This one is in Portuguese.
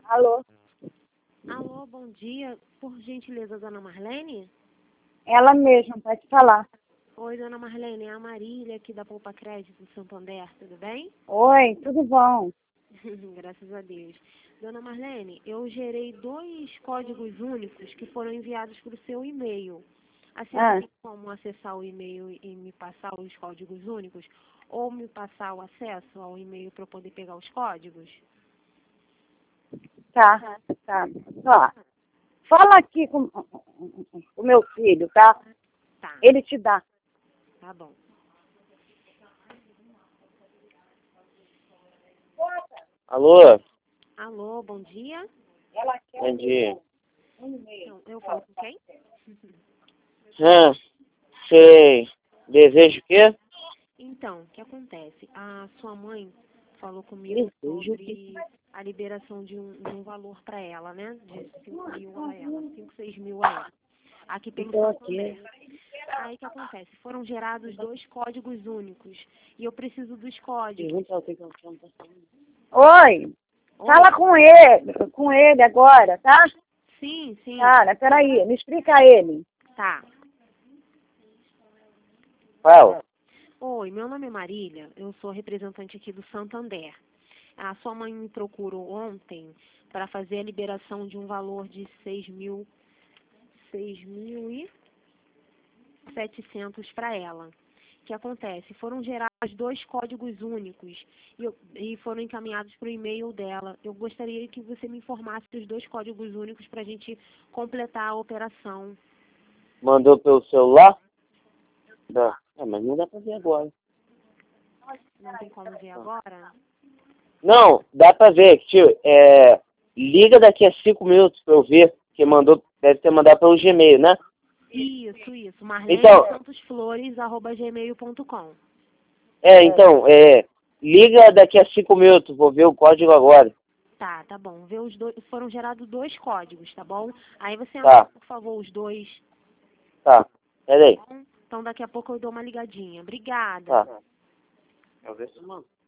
Alô? Alô, bom dia. Por gentileza, dona Marlene? Ela mesma, pode falar. Oi, dona Marlene, é a Marília aqui da Poupa Crédito do Santander, tudo bem? Oi, tudo bom? Graças a Deus. Dona Marlene, eu gerei 2 códigos únicos que foram enviados para o seu e-mail. A senhora tem como acessar o e-mail e me passar os códigos únicos? Ou me passar o acesso ao e-mail para eu poder pegar os códigos? Tá. Ó, fala aqui com o meu filho, tá? Tá, Ele te dá. tá bom. Alô? Alô, bom dia. Bom dia. Então, eu falo com quem? Você deseja o quê? Então, o que acontece? A sua mãe falou comigo sobre a liberação de um valor para ela, né? De 5 mil a ela, 5, 6 mil a ela. Aqui pelo Santander. Aí o que acontece? Foram gerados 2 códigos únicos. E eu preciso dos códigos. Oi, fala com ele agora, tá? Sim, sim. Cara, peraí, me explica ele. Tá. Fala. Oi, meu nome é Marília, eu sou representante aqui do Santander. A sua mãe me procurou ontem para fazer a liberação de um valor de 6.700 para ela. O que acontece? Foram gerados 2 códigos únicos e foram encaminhados para o e-mail dela. Eu gostaria que você me informasse os 2 códigos únicos para a gente completar a operação. Mandou pelo celular? Dá. Mas não dá pra ver agora. Não tem como ver agora? Não, dá pra ver. Tio, liga daqui a 5 minutos pra eu ver. Que mandou, deve ter mandado pelo Gmail, né? Isso. Marlene Então, santosflores@gmail.com. liga daqui a 5 minutos. Vou ver o código agora. Tá bom. Vê os dois, foram gerados 2 códigos, tá bom? Aí você Tá. anota, por favor, os 2. Tá, peraí. Então daqui a pouco eu dou uma ligadinha. Obrigada. Tá. Eu ver se mano.